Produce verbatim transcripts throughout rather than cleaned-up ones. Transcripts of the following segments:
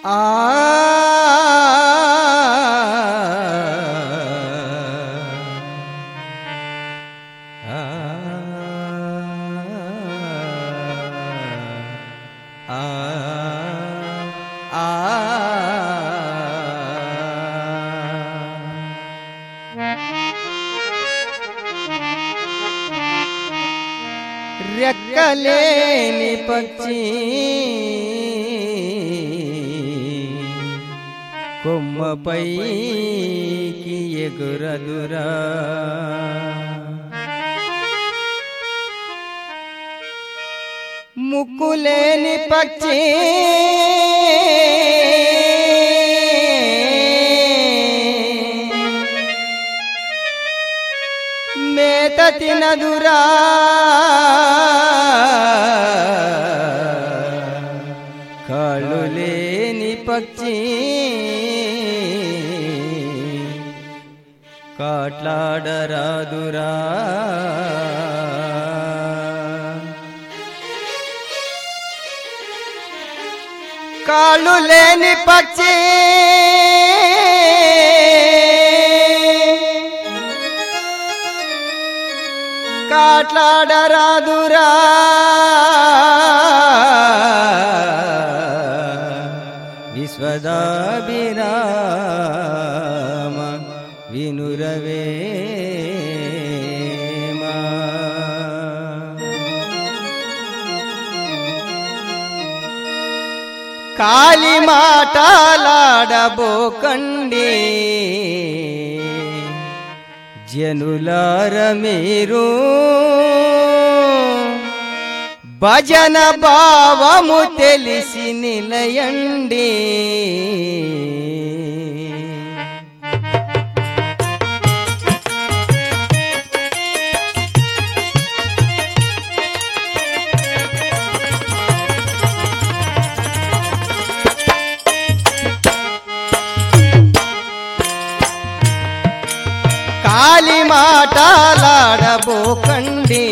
ఆ రెక్కలేని పక్షి కొమ్మపైకి ఎగురదురా, ముక్కులేని పక్షి మేత తినదురా, కాళ్ళు లేని పక్షి కాట్లాడరాదురా, కాళ్ళు లేని పక్షి కాట్లాడరాదురా, విశ్వదాభిరామ వినురవేమ. కాలి మాటలాడబోకండి జనులార మీరు, భజన భావము తెలిసి నిలయండి. కాలి మాటలాడబోకండి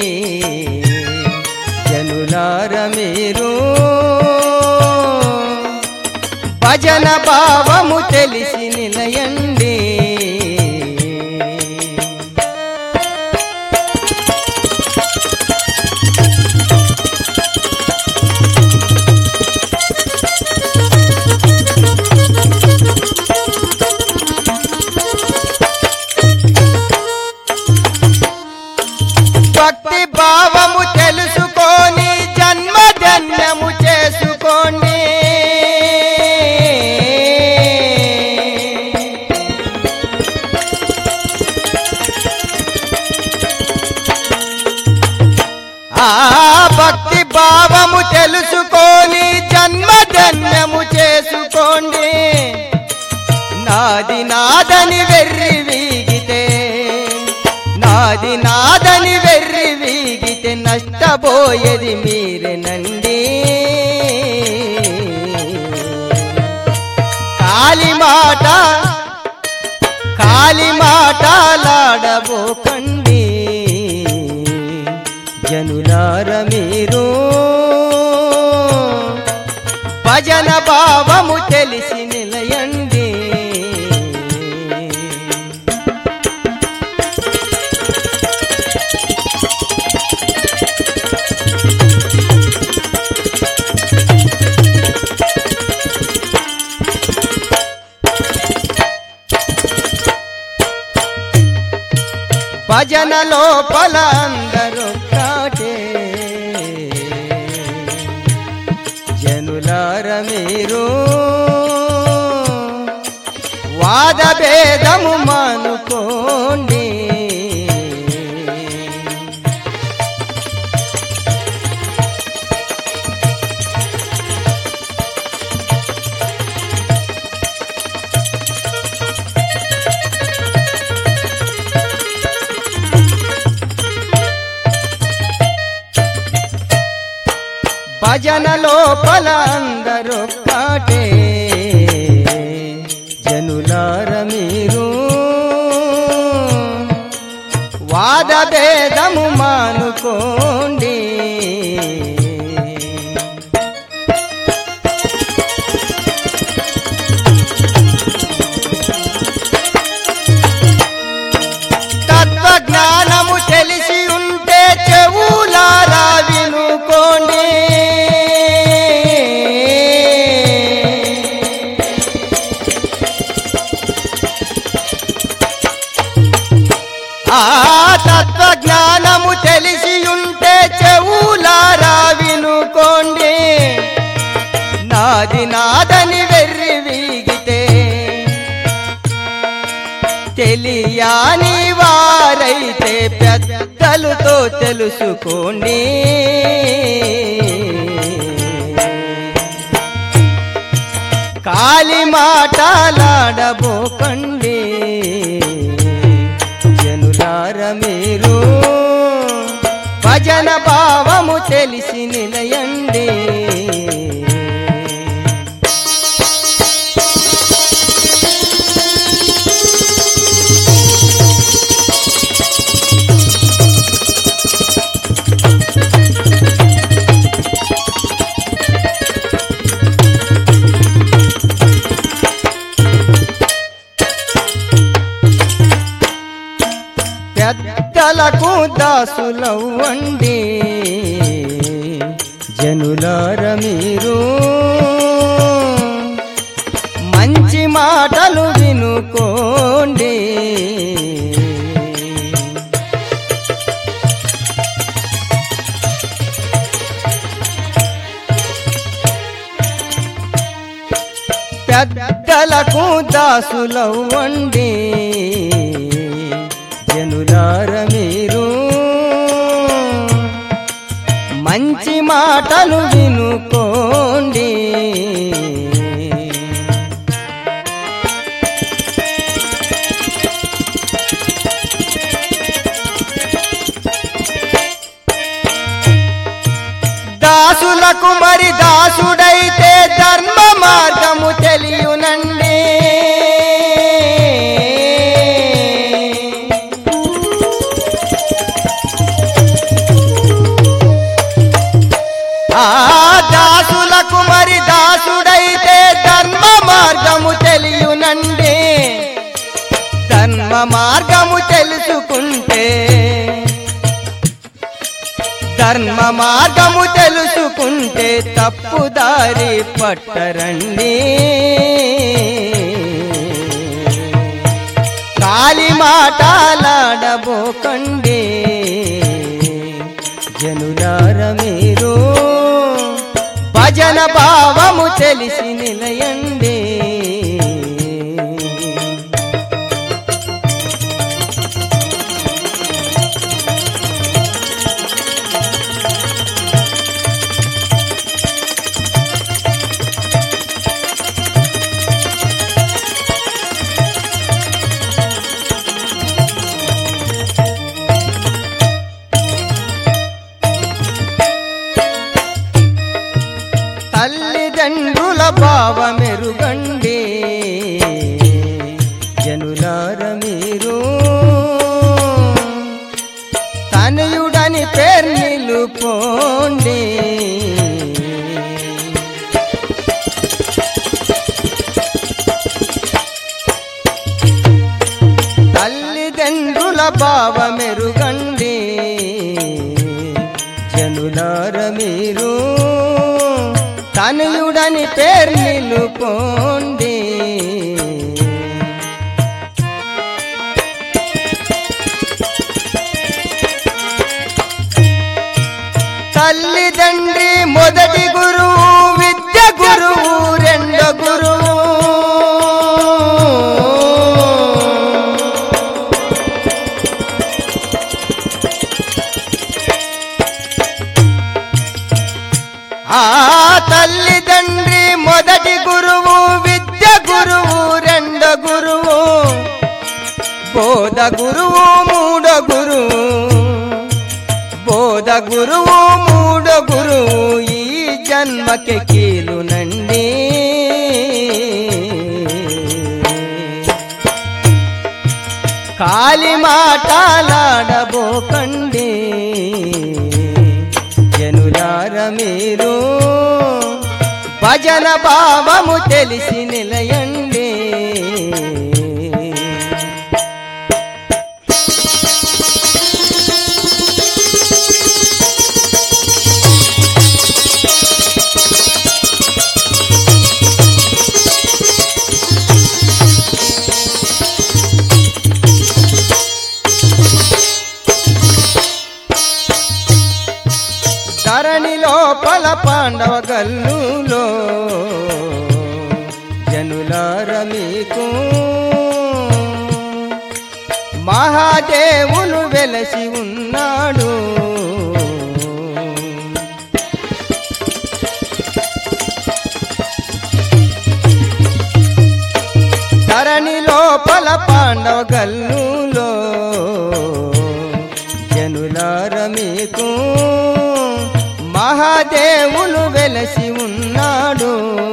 జనులార మీరు, భజన భావము తెలిసి నిలయండి. భక్తి భావము తెలుసుకొని జన్మ ధన్యము చేసుకోండి. ఆ భక్తి భావము తెలుసుకొని జన్మ ధన్యము చేసుకోండి. నాది నాదని వెర్రి వీగితే, నాది నాదని వెర్రి వీగితే నష్టపోయేది మీరేనండి. కాలి మాట కాలి మాటలాడబోకండి జనులార మీరు, భజన భావము తెలిసి నిలయండి. భజన లోపల అందరూ కాటే జనులార మీరు, వాద భేదము మానుకోండి. భజన లోపల అందరూ కాటే జనులార మీరు, వాద భేదము మానుకోండి. ఆ తత్వజ్ఞానము తెలిసి ఉంటే చెవులారా వినుకోండి, నాది నాదని వెర్రి వీగితే తెలియని వారైతే పెద్దలతో తెలుసుకోండి. కాలి మాటలాడబోకండి, జనులార మీరు భజన భావము తెలిసి నిలయండి. పెద్దలకు దాసులవ్వండి, జనులార మీరు మంచి మాటలు వినుకోండి. పెద్దలకు దాసులవ్వండి, జనులార మీరు మంచి మాటలు వినుకోండి. దాసులకు మరి దాసుడైతే ధర్మ మార్గము తెలియునండి. ఆ దాసులకు మరి దాసుడైతే ధర్మ మార్గము తెలియునండి. ధర్మ మార్గము తెలుసుకుంటే ధర్మ మార్గము తెలుసుకుంటే తప్పుదారి పట్టరండి. కాలి మాటలాడబోకండి, జనులార మీరు భజన భావము తెలిసి నిలయండి. తల్లిదండ్రుల భావమెరుగండి, జనులార మీరు తనయుడని పేరు నిలుపోండి. తల్లిదండ్రుల భావమెరుగండి, జనులార మీరు తనయుడని పేరు నిలుపోండి. తల్లిదండ్రి మొదటి గురువు, విద్య గురువు రెండో గురువు. ఆ తల్లిదండ్రి మొదటి గురువు, విద్య గురువు రెండో గురువు. బోధ గురువు మూడో గురువు, బోధ గురువు మూడో గురువు. ఈ జన్మకి కీలునండి. కాలి మాటలాడబోకండి, జనులార మీరు భజన భావము తెలిసి నిలయండి. పాండవ గల్లులో జనులార మీకు మహాదేవులు వెలసి ఉన్నాడు. ధరణి లోపల పాండవ గల్లులో జనులార మీకు మహాదేవులు వెలసి ఉన్నాడు.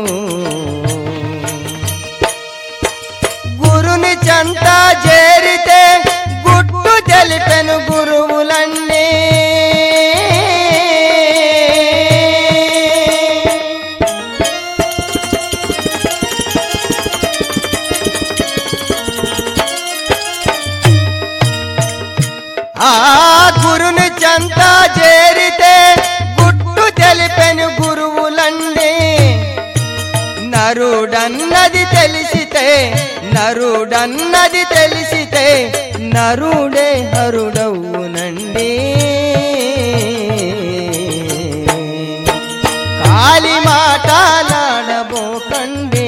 గురుని చెంత చేరితే గుట్టు తెలిపెను గురువులన్నీ. ఆ గురుని చెంత చేరితే గుట్టు తెలిపెను గురువులన్నీ. నరుడన్నది తెలిసితే నరుడన్నది తెలిసితే నరుడే హరుడవునండి. కాలి మాటలాడబోకండి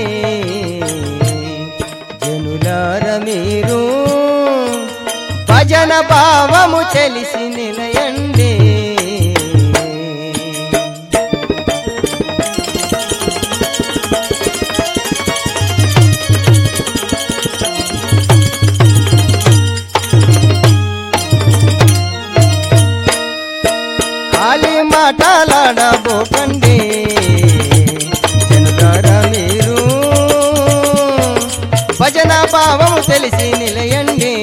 జనులార మీరు భజన భావము తెలిసి నిలయండి. కాలి మాటలాడబోకండి జనులార మీరు భజన భావము తెలిసి నిలయండి.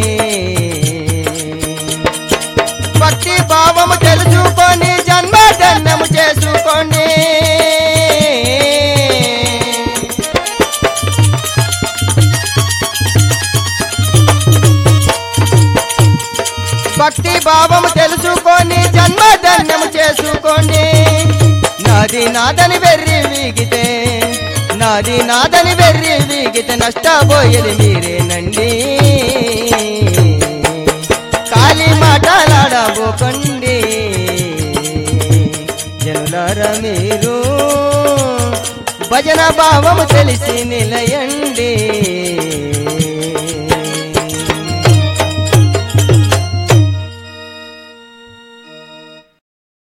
భక్తి భావము తెలుసుకొని జన్మ ధన్యము చేసుకోండి. భక్తి భావము తెలుసుకొని జన్మ ధన్యము చేసుకోండి. నాది నాదని వెర్రి వీగితే నాది నాదని వెర్రి వీగితే నష్టపోయేది మీరేనండి. కాలి మాటలాడబోకండి జనులార మీరు భజన భావము తెలిసి నిలయండి.